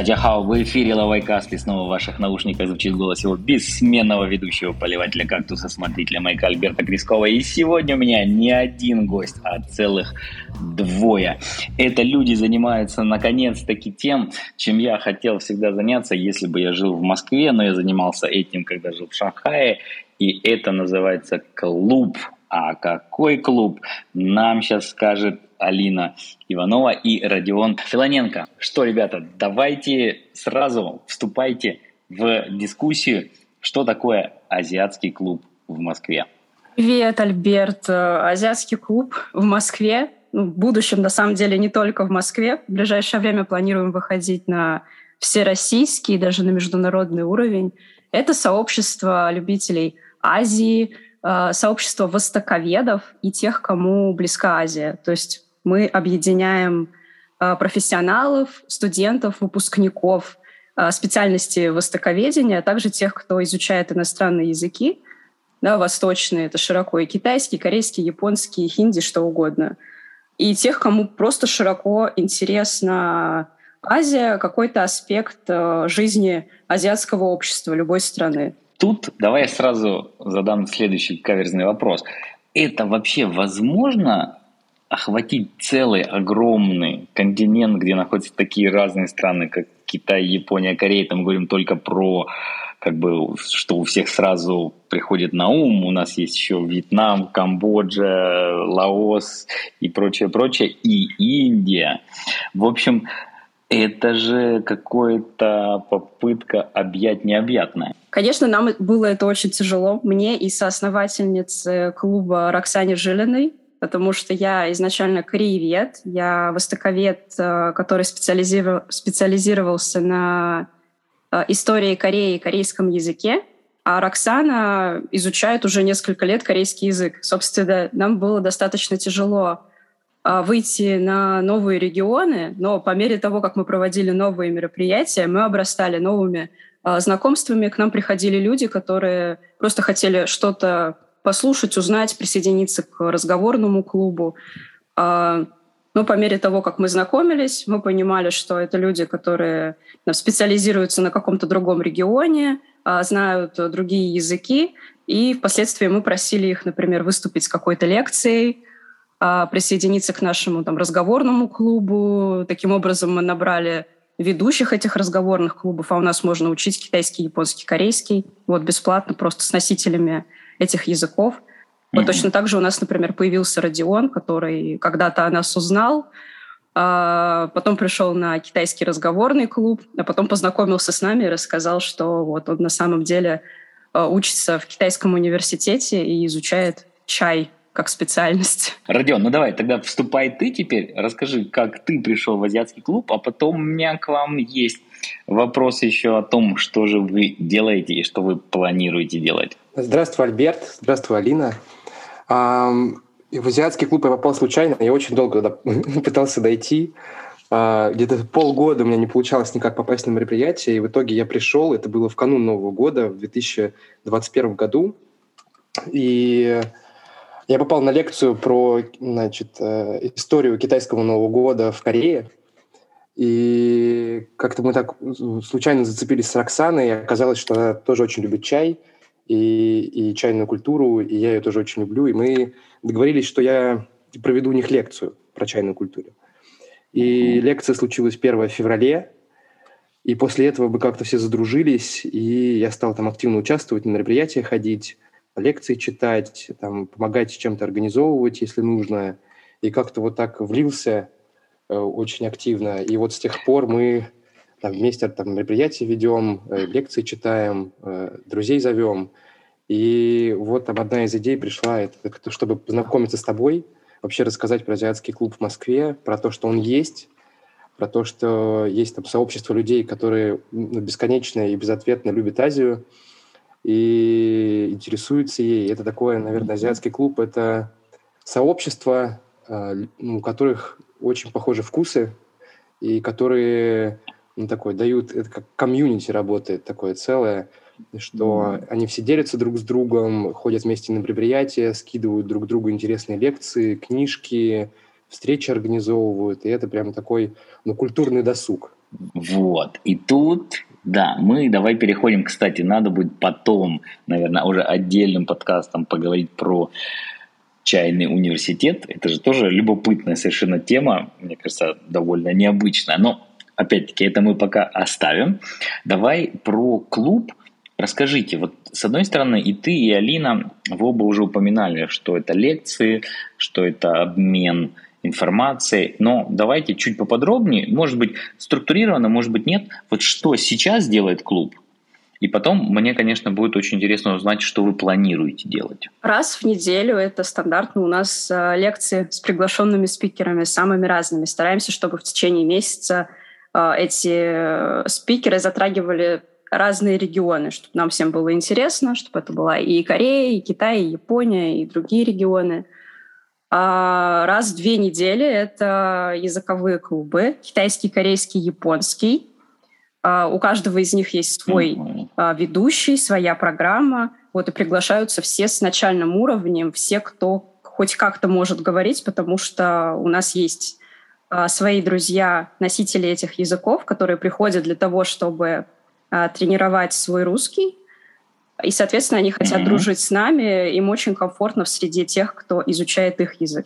Яхау, в эфире Лавайкаст, и снова в ваших наушниках звучит голос его бессменного ведущего поливателя кактуса, смотрителя маяка Альберта Крискова. И сегодня у меня не один гость, а целых двое. Это люди занимаются наконец-таки тем, чем я хотел всегда заняться, если бы я жил в Москве, но я занимался этим, когда жил в Шанхае, и это называется клуб. А какой клуб, нам сейчас скажет Алина Иванова и Родион Филоненко. Что, ребята, давайте сразу вступайте в дискуссию, что такое азиатский клуб в Москве. Привет, Альберт. Азиатский клуб в Москве. В будущем, на самом деле, не только в Москве. В ближайшее время планируем выходить на всероссийский, даже на международный уровень. Это сообщество любителей Азии, сообщество востоковедов и тех, кому близка Азия. То есть мы объединяем профессионалов, студентов, выпускников специальности востоковедения, а также тех, кто изучает иностранные языки, да, восточные, это широко и китайский, корейский, японский, хинди, что угодно. И тех, кому просто широко интересна Азия, какой-то аспект жизни азиатского общества любой страны. Тут давай я сразу задам следующий каверзный вопрос. Это вообще возможно охватить целый огромный континент, где находятся такие разные страны, как Китай, Япония, Корея? Там мы говорим только про, что у всех сразу приходит на ум. У нас есть еще Вьетнам, Камбоджа, Лаос и прочее, и Индия. В общем, это же какая-то попытка объять необъятное. Конечно, нам было это очень тяжело. Мне и соосновательнице клуба Роксане Жилиной, потому что я изначально кореевед, я востоковед, который специализировался на истории Кореи и корейском языке, а Роксана изучает уже несколько лет корейский язык. Собственно, нам было достаточно тяжело выйти на новые регионы, но по мере того, как мы проводили новые мероприятия, мы обрастали новыми знакомствами. К нам приходили люди, которые просто хотели что-то послушать, узнать, присоединиться к разговорному клубу. Но по мере того, как мы знакомились, мы понимали, что это люди, которые специализируются на каком-то другом регионе, знают другие языки, и впоследствии мы просили их, например, выступить с какой-то лекцией, присоединиться к нашему разговорному клубу. Таким образом мы набрали ведущих этих разговорных клубов, а у нас можно учить китайский, японский, корейский, бесплатно, просто с носителями этих языков. Точно так же у нас, например, появился Родион, который когда-то о нас узнал, потом пришел на китайский разговорный клуб, а потом познакомился с нами и рассказал, что он на самом деле учится в китайском университете и изучает чай как специальность. Родион, давай, тогда вступай ты теперь, расскажи, как ты пришел в азиатский клуб, а потом у меня к вам есть вопрос еще о том, что же вы делаете и что вы планируете делать. Здравствуй, Альберт, здравствуй, Алина. В азиатский клуб я попал случайно, я очень долго пытался дойти, где-то полгода у меня не получалось никак попасть на мероприятие, и в итоге я пришел, это было в канун Нового года, в 2021 году, и я попал на лекцию про, историю китайского Нового года в Корее. И как-то мы так случайно зацепились с Роксаной, и оказалось, что она тоже очень любит чай и чайную культуру, и я ее тоже очень люблю. И мы договорились, что я проведу у них лекцию про чайную культуру. И лекция случилась 1 февраля, и после этого мы как-то все задружились, и я стал там активно участвовать, на мероприятия ходить, лекции читать, помогать чем-то организовывать, если нужно. И как-то так влился очень активно. И с тех пор мы вместе мероприятия ведем, лекции читаем, друзей зовем. И одна из идей пришла, это чтобы познакомиться с тобой, вообще рассказать про азиатский клуб в Москве, про то, что он есть, про то, что есть сообщество людей, которые бесконечно и безответно любят Азию и интересуются ей. Это такое, наверное, азиатский клуб. Это сообщество, у которых очень похожи вкусы, и которые дают, это как комьюнити работает такое целое, что они все делятся друг с другом, ходят вместе на мероприятия, скидывают друг другу интересные лекции, книжки, встречи организовывают. И это прям такой культурный досуг. Вот. И тут, да, мы давай переходим, кстати, надо будет потом, наверное, уже отдельным подкастом поговорить про чайный университет. Это же тоже любопытная совершенно тема, мне кажется, довольно необычная. Но, опять-таки, это мы пока оставим. Давай про клуб. Расскажите, вот с одной стороны, и ты, и Алина, вы оба уже упоминали, что это лекции, что это обмен информацией, но давайте чуть поподробнее, может быть, структурированно, может быть, нет. Вот что сейчас делает клуб? И потом мне, конечно, будет очень интересно узнать, что вы планируете делать. Раз в неделю это стандартно у нас лекции с приглашенными спикерами, самыми разными. Стараемся, чтобы в течение месяца эти спикеры затрагивали разные регионы, чтобы нам всем было интересно, чтобы это была и Корея, и Китай, и Япония, и другие регионы. А раз в 2 недели это языковые клубы, китайский, корейский, японский. У каждого из них есть свой ведущий, своя программа. Вот, и приглашаются все с начальным уровнем, все, кто хоть как-то может говорить, потому что у нас есть свои друзья, носители этих языков, которые приходят для того, чтобы тренировать свой русский. И, соответственно, они хотят дружить с нами. Им очень комфортно в среде тех, кто изучает их язык.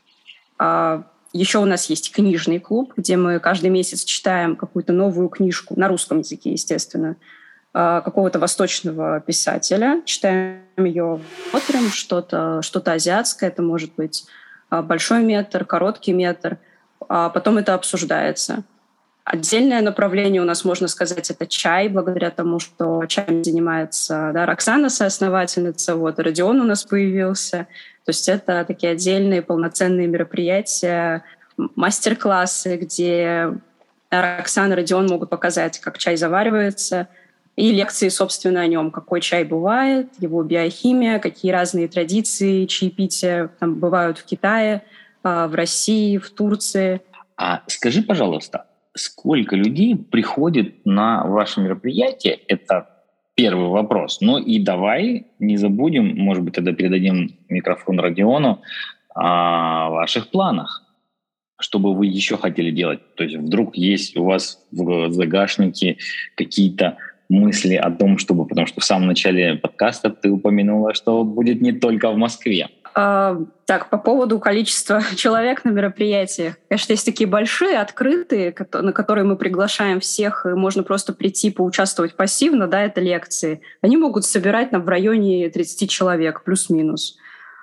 Еще у нас есть книжный клуб, где мы каждый месяц читаем какую-то новую книжку, на русском языке, естественно, какого-то восточного писателя. Читаем ее, смотрим что-то азиатское. Это может быть большой метр, короткий метр. Потом это обсуждается. Отдельное направление у нас, можно сказать, это чай, благодаря тому, что чаем занимается Роксана, соосновательница, вот, Родион у нас появился. То есть это такие отдельные полноценные мероприятия, мастер-классы, где Роксана и Родион могут показать, как чай заваривается, и лекции, собственно, о нем, какой чай бывает, его биохимия, какие разные традиции чаепития там бывают в Китае, в России, в Турции. А скажи, пожалуйста, сколько людей приходит на ваше мероприятие? Это первый вопрос. Ну и давай не забудем, может быть, тогда передадим микрофон Родиону, о ваших планах. Что бы вы еще хотели делать? То есть вдруг есть у вас в загашнике какие-то мысли о том, чтобы... Потому что в самом начале подкаста ты упомянула, что будет не только в Москве. Так, по поводу количества человек на мероприятиях. Конечно, есть такие большие, открытые, на которые мы приглашаем всех, и можно просто прийти, поучаствовать пассивно, да, это лекции. Они могут собирать в районе 30 человек, плюс-минус.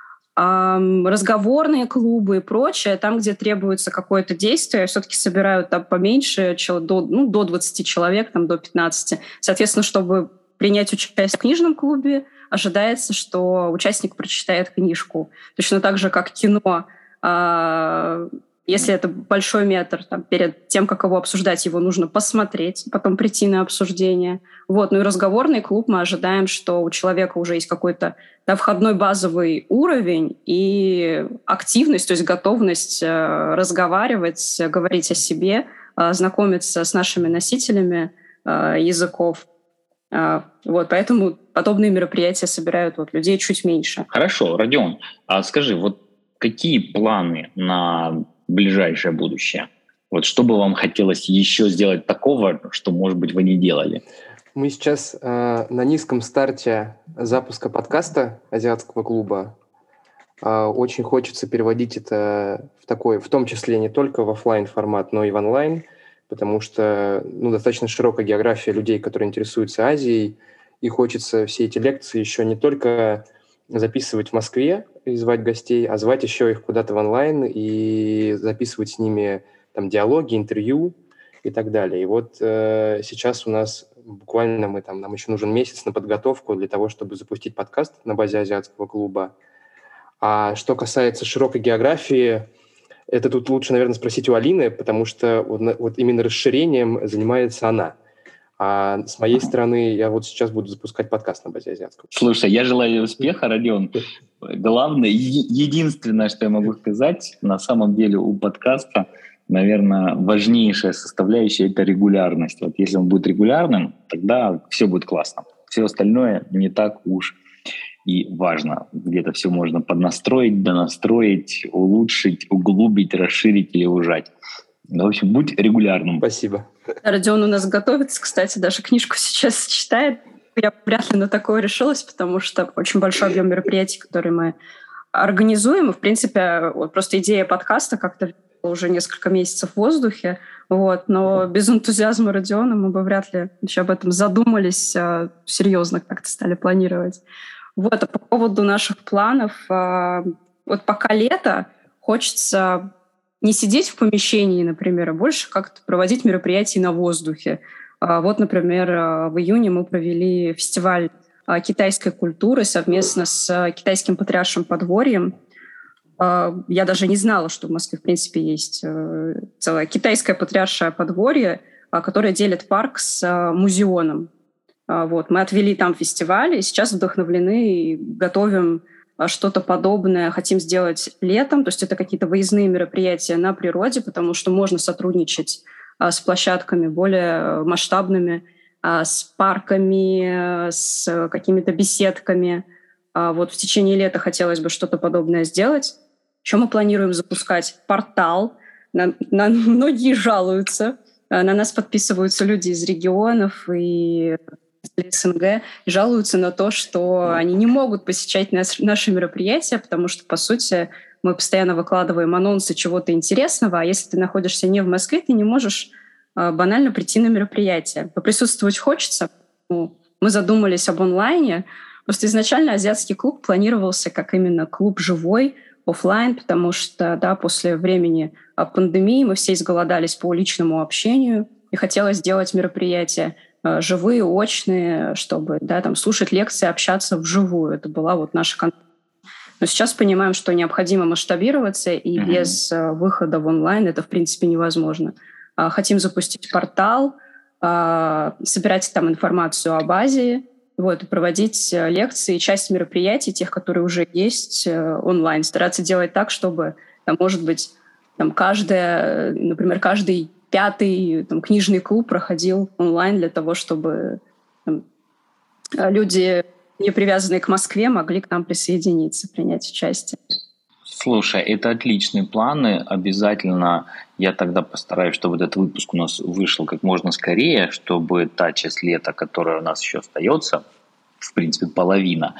Разговорные клубы и прочее, там, где требуется какое-то действие, все-таки собирают там поменьше, до 20 человек, там, до 15. Соответственно, чтобы принять участие в книжном клубе, ожидается, что участник прочитает книжку. Точно так же, как кино. Если это большой метр, там, перед тем, как его обсуждать, его нужно посмотреть, потом прийти на обсуждение. Вот. Ну и разговорный клуб мы ожидаем, что у человека уже есть какой-то входной базовый уровень и активность, то есть готовность разговаривать, говорить о себе, знакомиться с нашими носителями языков. Вот, поэтому подобные мероприятия собирают людей чуть меньше. Хорошо, Родион, а скажи, вот какие планы на ближайшее будущее? Вот что бы вам хотелось еще сделать такого, что, может быть, вы не делали? Мы сейчас на низком старте запуска подкаста азиатского клуба. Очень хочется переводить это в том числе не только в офлайн формат, но и в онлайн, потому что достаточно широкая география людей, которые интересуются Азией, и хочется все эти лекции еще не только записывать в Москве и звать гостей, а звать еще их куда-то в онлайн и записывать с ними там диалоги, интервью и так далее. И вот сейчас у нас буквально нам еще нужен месяц на подготовку для того, чтобы запустить подкаст на базе азиатского клуба. А что касается широкой географии, это тут лучше, наверное, спросить у Алины, потому что вот именно расширением занимается она. А с моей стороны, я вот сейчас буду запускать подкаст на базе азиатского. Слушай, я желаю успеха, Родион. Главное, единственное, что я могу сказать, на самом деле у подкаста, наверное, важнейшая составляющая – это регулярность. Вот если он будет регулярным, тогда все будет классно. Все остальное не так уж и важно. Где-то все можно поднастроить, донастроить, улучшить, углубить, расширить или ужать. В общем, будь регулярным. Спасибо. Родион у нас готовится, кстати, даже книжку сейчас читает. Я вряд ли на такое решилась, потому что очень большой объем мероприятий, которые мы организуем. И, в принципе, вот просто идея подкаста как-то уже несколько месяцев в воздухе. Вот. Но без энтузиазма Родиона мы бы вряд ли еще об этом задумались, серьезно как-то стали планировать. Вот. А по поводу наших планов, вот пока лето, хочется не сидеть в помещении, например, а больше как-то проводить мероприятия на воздухе. Вот, например, в июне мы провели фестиваль китайской культуры совместно с китайским патриаршим подворьем. Я даже не знала, что в Москве, в принципе, есть целое китайское патриаршее подворье, которое делит парк с музеоном. Вот. Мы отвели там фестиваль, и сейчас вдохновлены и готовим что-то подобное. Хотим сделать летом, то есть это какие-то выездные мероприятия на природе, потому что можно сотрудничать с площадками более масштабными, с парками, с какими-то беседками. Вот в течение лета хотелось бы что-то подобное сделать. Еще мы планируем запускать портал. На многие жалуются. На нас подписываются люди из регионов и из СНГ и жалуются на то, что они не могут посещать наши мероприятия, потому что, по сути, мы постоянно выкладываем анонсы чего-то интересного, а если ты находишься не в Москве, ты не можешь банально прийти на мероприятие. Поприсутствовать хочется. Мы задумались об онлайне. Просто изначально азиатский клуб планировался как именно клуб живой, офлайн, потому что после времени пандемии мы все изголодались по личному общению, и хотелось сделать мероприятия живые, очные, чтобы слушать лекции, общаться вживую. Это была вот наша концепция. Но сейчас понимаем, что необходимо масштабироваться, и без выхода в онлайн это, в принципе, невозможно. Хотим запустить портал, собирать там информацию об Азии, и проводить лекции, часть мероприятий, тех, которые уже есть, онлайн. Стараться делать так, чтобы, может быть, каждый пятый книжный клуб проходил онлайн для того, чтобы люди, не привязанные к Москве, могли к нам присоединиться, принять участие. Слушай, это отличные планы. Обязательно я тогда постараюсь, чтобы этот выпуск у нас вышел как можно скорее, чтобы та часть лета, которая у нас еще остается, в принципе, половина,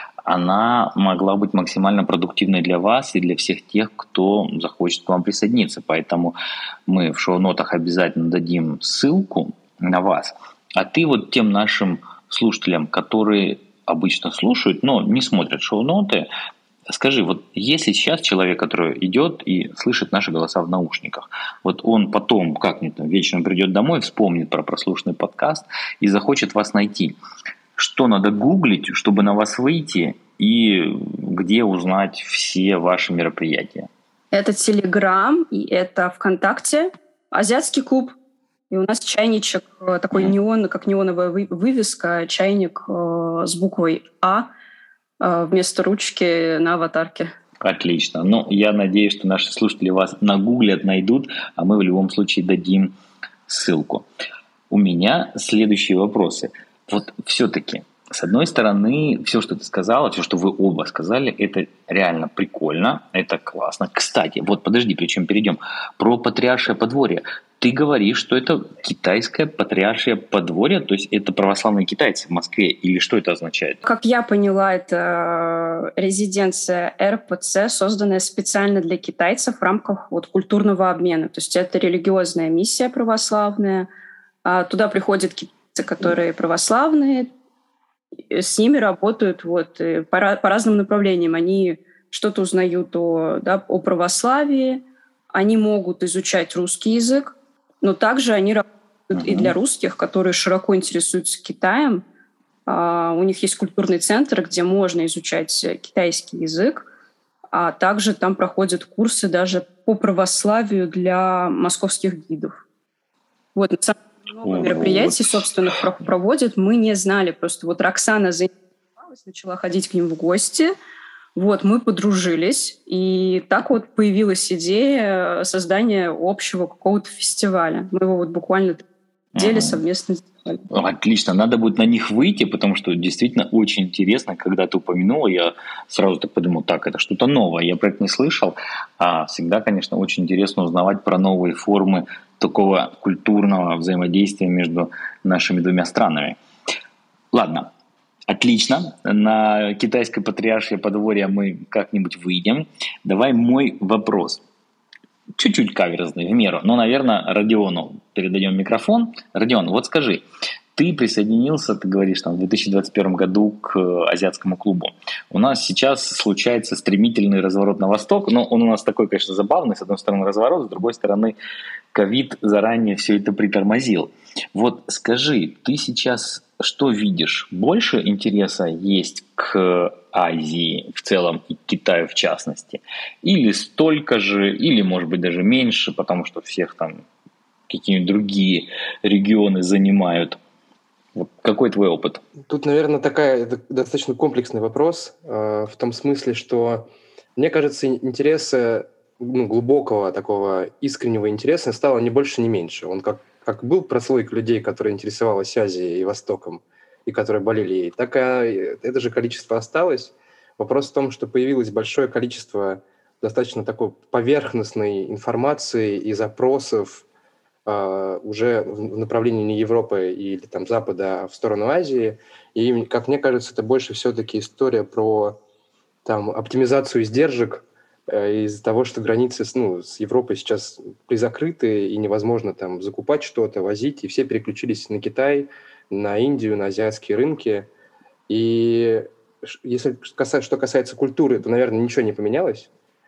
она могла быть максимально продуктивной для вас и для всех тех, кто захочет к вам присоединиться. Поэтому мы в шоу-нотах обязательно дадим ссылку на вас. А ты вот тем нашим слушателям, которые обычно слушают, но не смотрят шоу-ноты, скажи, вот если сейчас человек, который идет и слышит наши голоса в наушниках, вот он потом как-нибудь вечером придет домой, вспомнит про прослушанный подкаст и захочет вас найти, что надо гуглить, чтобы на вас выйти, и где узнать все ваши мероприятия? Это Телеграм, и это ВКонтакте, азиатский клуб. И у нас чайничек, такой неон, как неоновая вывеска, чайник с буквой «А» вместо ручки на аватарке. Отлично. Ну, я надеюсь, что наши слушатели вас нагуглят, найдут, а мы в любом случае дадим ссылку. У меня следующие вопросы. Вот все-таки, с одной стороны, все, что ты сказала, все, что вы оба сказали, это реально прикольно, это классно. Кстати, вот подожди, причем перейдем. Про патриаршее подворье. Ты говоришь, что это китайское патриаршее подворье, то есть это православные китайцы в Москве, или что это означает? Как я поняла, это резиденция РПЦ, созданная специально для китайцев в рамках культурного обмена. То есть это религиозная миссия православная. Туда приходят китайцы, которые православные, с ними работают по разным направлениям. Они что-то узнают о православии, они могут изучать русский язык, но также они работают и для русских, которые широко интересуются Китаем. У них есть культурный центр, где можно изучать китайский язык, а также там проходят курсы даже по православию для московских гидов. На самом деле много мероприятий собственных проводят. Мы не знали, просто Роксана заинтересовалась, начала ходить к ним в гости. Мы подружились, и так появилась идея создания общего какого-то фестиваля. Мы его буквально 3 недели совместно. Отлично, надо будет на них выйти, потому что действительно очень интересно, когда ты упомянула, я сразу так подумал, так, это что-то новое, я про это не слышал, а всегда, конечно, очень интересно узнавать про новые формы такого культурного взаимодействия между нашими двумя странами. Ладно, отлично, на китайское патриаршее подворье мы как-нибудь выйдем. Давай мой вопрос. Чуть-чуть каверзный, в меру. Но, наверное, Родиону передаем микрофон. Родион, вот скажи, ты присоединился, ты говоришь, там, в 2021 году к азиатскому клубу. У нас сейчас случается стремительный разворот на восток, но он у нас такой, конечно, забавный. С одной стороны разворот, с другой стороны ковид заранее все это притормозил. Вот скажи, ты сейчас что видишь? Больше интереса есть к Азии в целом и к Китаю в частности? Или столько же, или может быть даже меньше, потому что всех там какие-нибудь другие регионы занимают? Вот какой твой опыт? Тут, наверное, это достаточно комплексный вопрос, в том смысле, что, мне кажется, интереса, глубокого такого искреннего интереса стало ни больше, ни меньше. Он как был прослойка людей, которые интересовалась Азией и Востоком, и которые болели ей, так и это же количество осталось. Вопрос в том, что появилось большое количество достаточно такой поверхностной информации и запросов уже в направлении не Европы или там Запада, а в сторону Азии. И, как мне кажется, это больше все-таки история про там оптимизацию издержек из-за того, что границы с Европой сейчас призакрыты, и невозможно там закупать что-то, возить, и все переключились на Китай, на Индию, на азиатские рынки. И что касается культуры, то, наверное, ничего не поменялось.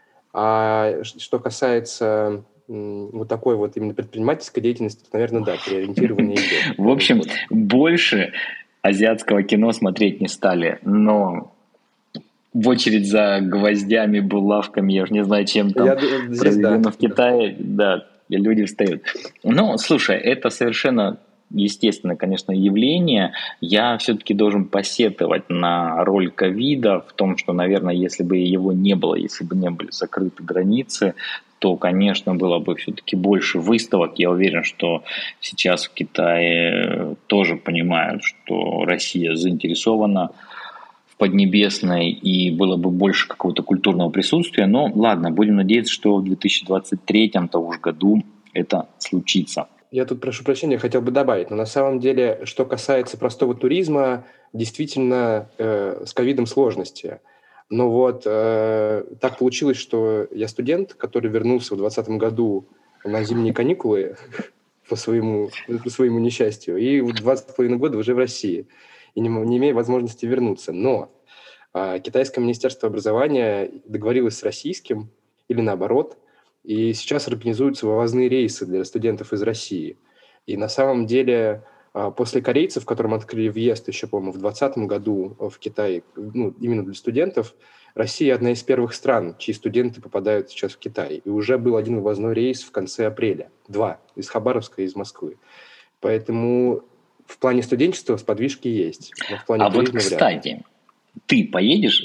А что касается вот такой вот именно предпринимательской деятельности, то, наверное, да, переориентирование идет. В общем, больше азиатского кино смотреть не стали, но в очередь за гвоздями, булавками, я уже не знаю, чем там проведено в Китае, да, люди встают. Ну, слушай, это совершенно естественное, конечно, явление. Я все-таки должен посетовать на роль ковида в том, что, наверное, если бы его не было, если бы не были закрыты границы, то, конечно, было бы все-таки больше выставок. Я уверен, что сейчас в Китае тоже понимают, что Россия заинтересована в Поднебесной, и было бы больше какого-то культурного присутствия. Но ладно, будем надеяться, что в 2023 того же году это случится. Я тут, прошу прощения, хотел бы добавить, но на самом деле, что касается простого туризма, действительно с ковидом сложности. Но вот так получилось, что я студент, который вернулся в 2020 году на зимние каникулы по своему несчастью, и 20,5 года уже в России, и не имея возможности вернуться. Но китайское министерство образования договорилось с российским, или наоборот, и сейчас организуются вывозные рейсы для студентов из России. И на самом деле после корейцев, которым открыли въезд еще, по-моему, в 2020 году в Китай, именно для студентов, Россия одна из первых стран, чьи студенты попадают сейчас в Китай. И уже был один вывозной рейс в конце апреля. 2, из Хабаровска и из Москвы. Поэтому в плане студенчества сподвижки есть. Но в плане туризма вот, кстати, ты поедешь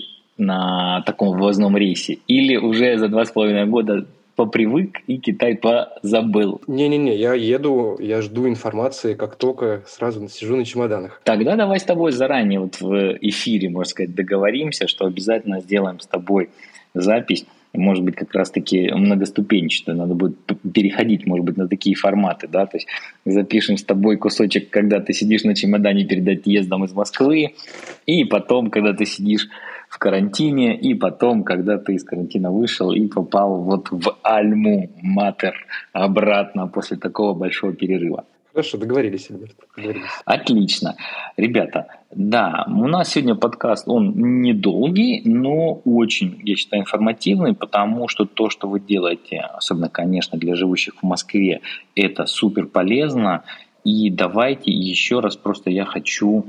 на таком вывозном рейсе или уже за 2,5 года попривык и Китай позабыл? Не-не-не, я еду, я жду информации, как только сразу сижу на чемоданах. Тогда давай с тобой заранее вот в эфире, можно сказать, договоримся, что обязательно сделаем с тобой запись, может быть, как раз-таки многоступенчатую, надо будет переходить, может быть, на такие форматы, да, то есть запишем с тобой кусочек, когда ты сидишь на чемодане перед отъездом из Москвы, и потом, когда ты сидишь в карантине, и потом, когда ты из карантина вышел и попал вот в Альму-Матер обратно после такого большого перерыва. Хорошо, договорились, Альберт. Договорились. Отлично. Ребята, да, у нас сегодня подкаст, он недолгий, но очень, я считаю, информативный, потому что то, что вы делаете, особенно, конечно, для живущих в Москве, это супер полезно. И давайте еще раз, просто я хочу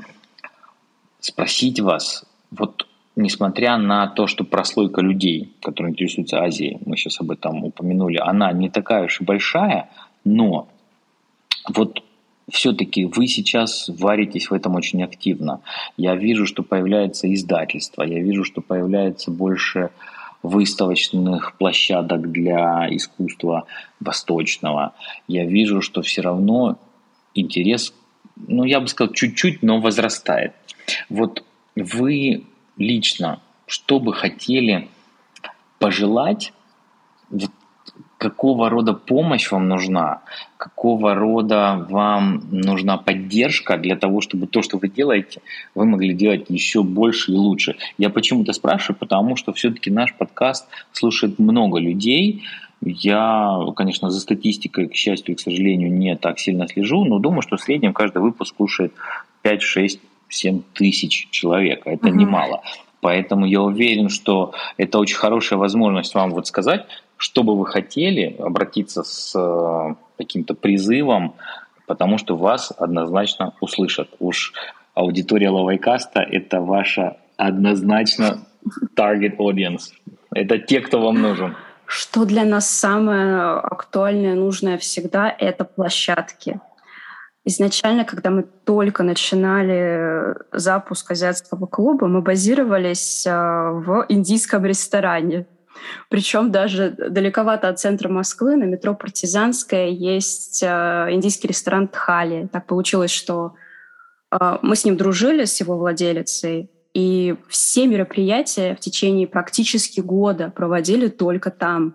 спросить вас, вот несмотря на то, что прослойка людей, которые интересуются Азией, мы сейчас об этом упомянули, она не такая уж и большая, но вот все-таки вы сейчас варитесь в этом очень активно. Я вижу, что появляется издательство, я вижу, что появляется больше выставочных площадок для искусства восточного. Я вижу, что все равно интерес ну, я бы сказал, чуть-чуть, но возрастает. Вот вы лично что бы хотели пожелать, вот какого рода помощь вам нужна, какого рода вам нужна поддержка для того, чтобы то, что вы делаете, вы могли делать еще больше и лучше. Я почему-то спрашиваю, потому что все-таки наш подкаст слушает много людей. Я, конечно, за статистикой, к счастью и к сожалению, не так сильно слежу, но думаю, что в среднем каждый выпуск слушает 5, 6, 7 тысяч человек. Это немало. Поэтому я уверен, что это очень хорошая возможность вам вот сказать, что бы вы хотели, обратиться с каким-то призывом, потому что вас однозначно услышат. Уж аудитория Лавайкаста – это ваша однозначно target audience. Это те, кто вам нужен. Что для нас самое актуальное, нужное всегда – это площадки. Изначально, когда мы только начинали запуск азиатского клуба, мы базировались в индийском ресторане. Причем даже далековато от центра Москвы, на метро Партизанская, есть индийский ресторан «Тхали». Так получилось, что мы с ним дружили, с его владелицей, и все мероприятия в течение практически года проводили только там.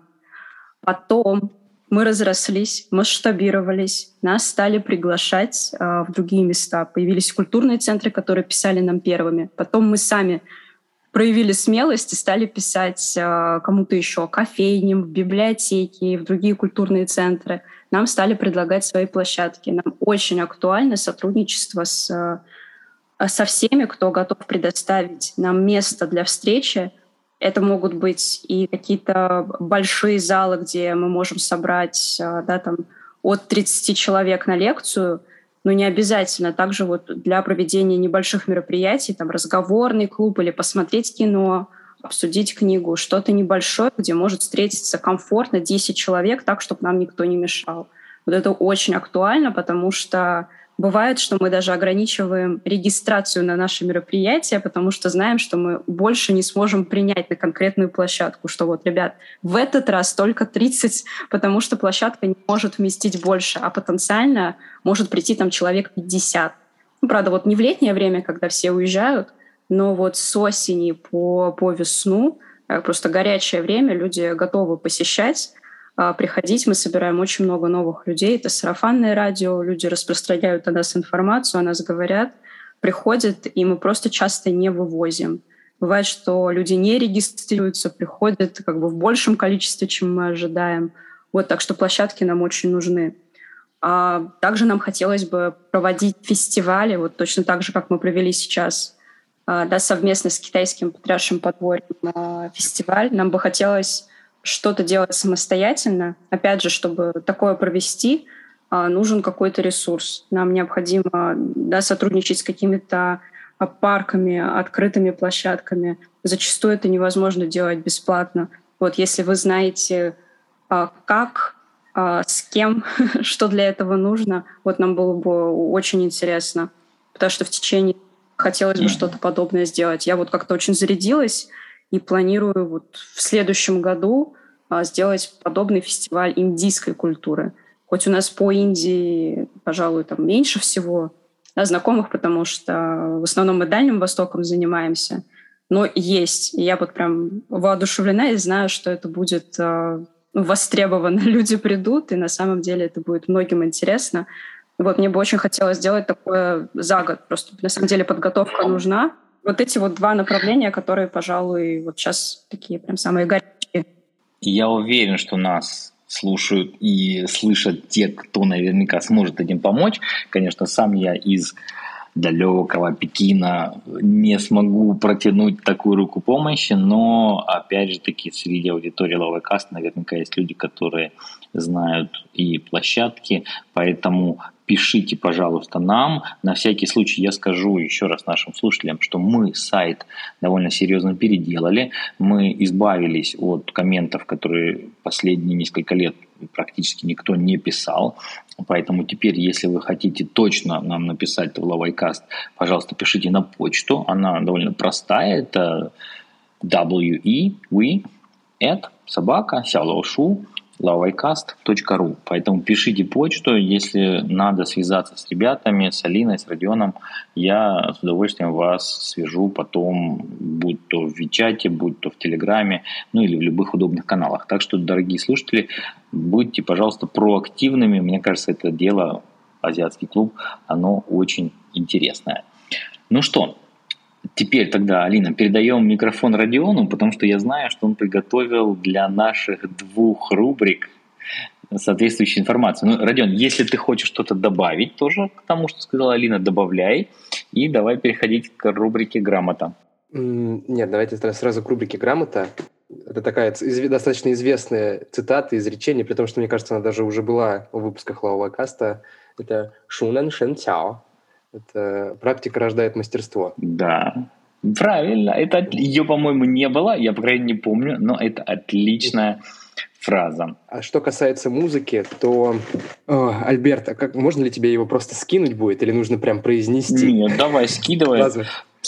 Потом мы разрослись, масштабировались, нас стали приглашать в другие места. Появились культурные центры, которые писали нам первыми. Потом мы сами проявили смелость и стали писать кому-то еще, кофейням, в библиотеки, в другие культурные центры. Нам стали предлагать свои площадки. Нам очень актуально сотрудничество со всеми, кто готов предоставить нам место для встречи. Это могут быть и какие-то большие залы, где мы можем собрать от 30 человек на лекцию, но не обязательно. Также вот для проведения небольших мероприятий, разговорный клуб или посмотреть кино, обсудить книгу, что-то небольшое, где может встретиться комфортно 10 человек так, чтобы нам никто не мешал. Вот это очень актуально, потому что бывает, что мы даже ограничиваем регистрацию на наши мероприятия, потому что знаем, что мы больше не сможем принять на конкретную площадку, что вот, ребят, в этот раз только 30, потому что площадка не может вместить больше, а потенциально может прийти там человек 50. Ну, правда, вот не в летнее время, когда все уезжают, но вот с осени по весну, просто горячее время, люди готовы посещать, приходить. Мы собираем очень много новых людей. Это сарафанное радио. Люди распространяют о нас информацию, о нас говорят, приходят, и мы просто часто не вывозим. Бывает, что люди не регистрируются, приходят в большем количестве, чем мы ожидаем. Вот, так что площадки нам очень нужны. Также нам хотелось бы проводить фестивали, вот точно так же, как мы провели сейчас, совместно с китайским Патриаршим подворьем фестиваль. Нам бы хотелось что-то делать самостоятельно. Опять же, чтобы такое провести, нужен какой-то ресурс. Нам необходимо сотрудничать с какими-то парками, открытыми площадками. Зачастую это невозможно делать бесплатно. Вот если вы знаете, как, с кем, что для этого нужно, вот нам было бы очень интересно. Потому что в течение хотелось бы что-то подобное сделать. Я вот как-то очень зарядилась и планирую вот в следующем году сделать подобный фестиваль индийской культуры. Хоть у нас по Индии, пожалуй, меньше всего знакомых, потому что в основном мы Дальним Востоком занимаемся, но есть. И я вот прям воодушевлена и знаю, что это будет востребовано. Люди придут, и на самом деле это будет многим интересно. Вот мне бы очень хотелось сделать такое за год. Просто на самом деле подготовка нужна. Вот эти вот два направления, которые, пожалуй, вот сейчас такие прям самые горячие. Я уверен, что нас слушают и слышат те, кто наверняка сможет этим помочь. Конечно, сам я из далекого Пекина не смогу протянуть такую руку помощи, но, опять же таки, среди аудитории Лавайкаста наверняка есть люди, которые знают и площадки, поэтому пишите, пожалуйста, нам. На всякий случай я скажу еще раз нашим слушателям, что мы сайт довольно серьезно переделали. Мы избавились от комментов, которые последние несколько лет практически никто не писал. Поэтому теперь, если вы хотите точно нам написать в Лавайкаст, пожалуйста, пишите на почту. Она довольно простая. Это we@xiaoluoshu loveicast.ru. Поэтому пишите почту, если надо связаться с ребятами, с Алиной, с Родионом. Я с удовольствием вас свяжу потом, будь то в Вичате, будь то в Телеграме, ну или в любых удобных каналах. Так что, дорогие слушатели, будьте, пожалуйста, проактивными. Мне кажется, это дело, азиатский клуб, оно очень интересное. Ну что, теперь тогда, Алина, передаем микрофон Родиону, потому что я знаю, что он приготовил для наших 2 рубрик соответствующую информацию. Ну, Родион, если ты хочешь что-то добавить тоже к тому, что сказала Алина, добавляй. И давай переходить к рубрике «Грамота». Нет, давайте сразу к рубрике «Грамота». Это такая достаточно известная цитата, изречение, при том, что, мне кажется, она даже уже была в выпусках Лаового каста. Это «Шунэн шэн цяо». Это «практика рождает мастерство». Да, правильно. Это ее, по-моему, не было, я, по крайней мере, не помню, но это отличная фраза. А что касается музыки, то, Альберт, а можно ли тебе его просто скинуть будет, или нужно прям произнести? Нет, давай, скидывай. Ага.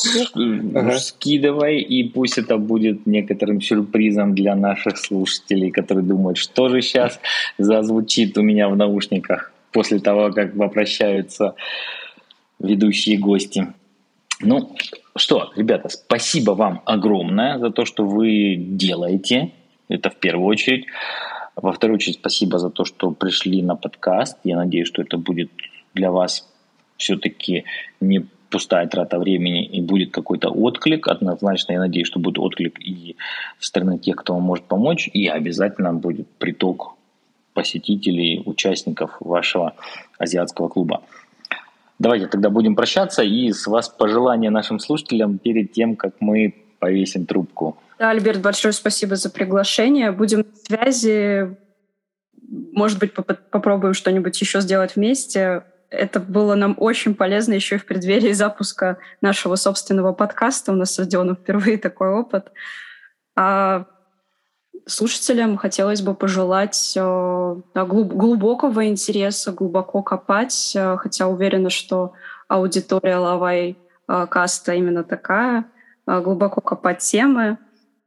Скидывай, и пусть это будет некоторым сюрпризом для наших слушателей, которые думают, что же сейчас зазвучит у меня в наушниках после того, как попрощаются ведущие гости. Ну что, ребята, спасибо вам огромное за то, что вы делаете. Это в первую очередь. Во вторую очередь, спасибо за то, что пришли на подкаст. Я надеюсь, что это будет для вас все-таки не пустая трата времени и будет какой-то отклик. Однозначно, я надеюсь, что будет отклик и в стороны тех, кто вам может помочь. И обязательно будет приток посетителей, участников вашего азиатского клуба. Давайте тогда будем прощаться, и с вас пожелания нашим слушателям перед тем, как мы повесим трубку. Да, Альберт, большое спасибо за приглашение. Будем на связи. Может быть, попробуем что-нибудь еще сделать вместе. Это было нам очень полезно еще и в преддверии запуска нашего собственного подкаста. У нас с Родионом впервые такой опыт. А слушателям хотелось бы пожелать глубокого интереса, глубоко копать, хотя уверена, что аудитория Лавай каста именно такая, глубоко копать темы,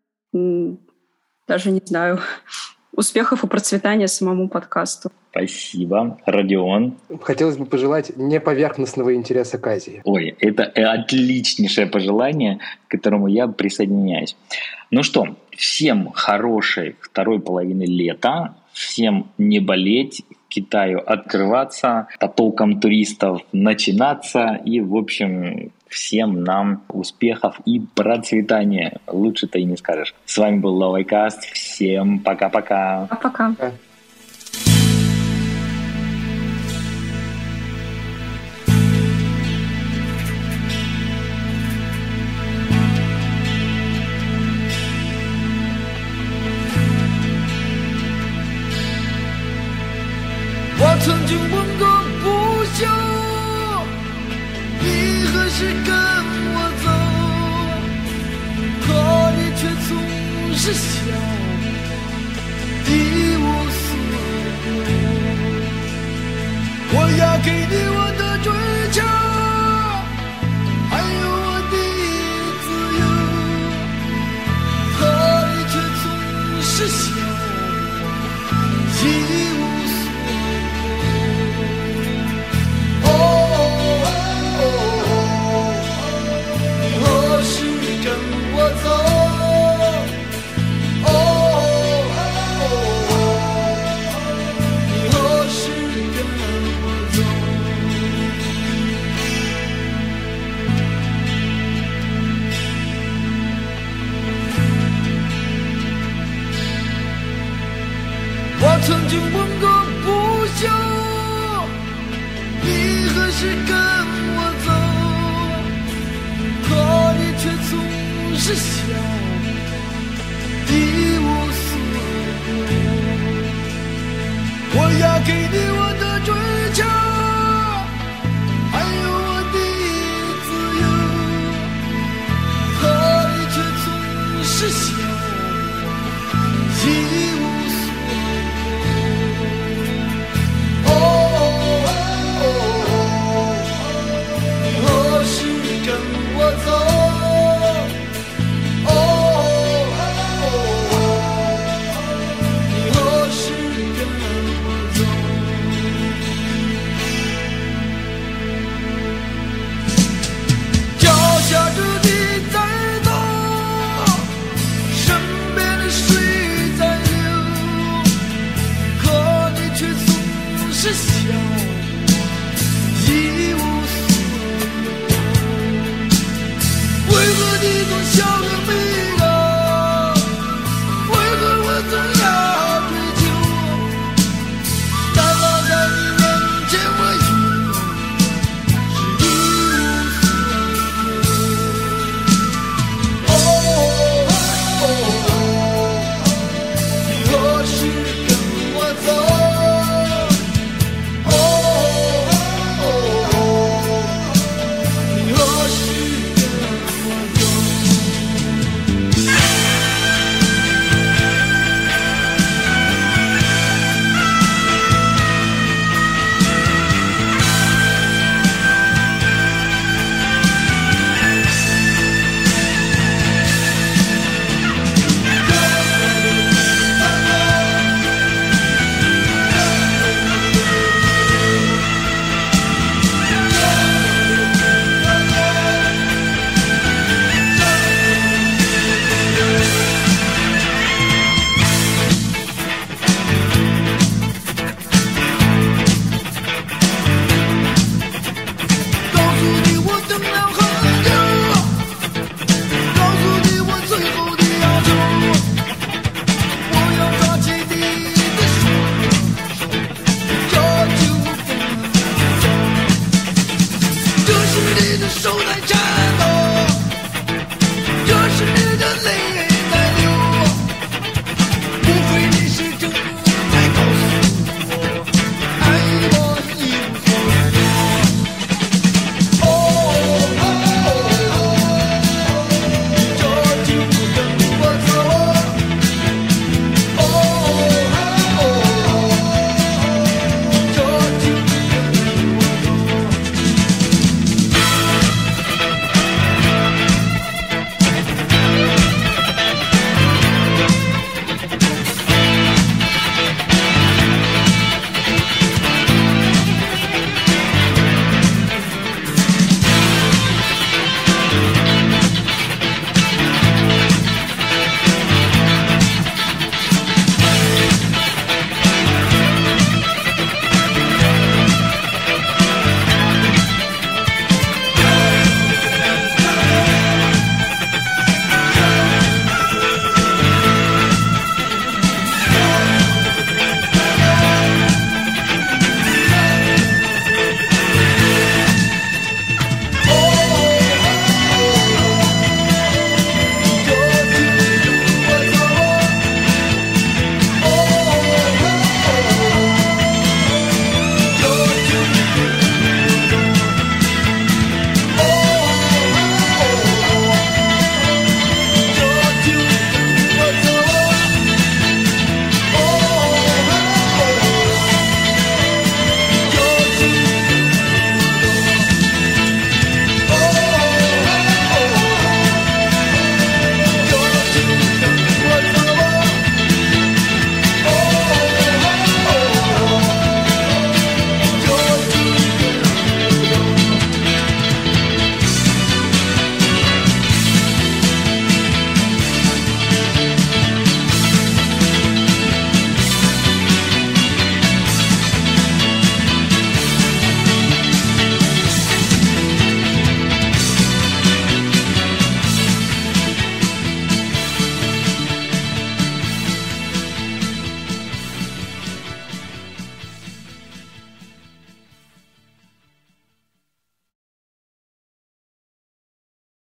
даже не знаю, успехов и процветания самому подкасту. Спасибо. Родион? Хотелось бы пожелать неповерхностного интереса к Азии. Ой, это отличнейшее пожелание, к которому я присоединяюсь. Ну что, всем хорошей второй половины лета, всем не болеть, Китаю открываться, потоком туристов начинаться и, в общем, всем нам успехов и процветания. Лучше-то и не скажешь. С вами был Лавайкаст. Всем пока-пока. Пока. Готовлю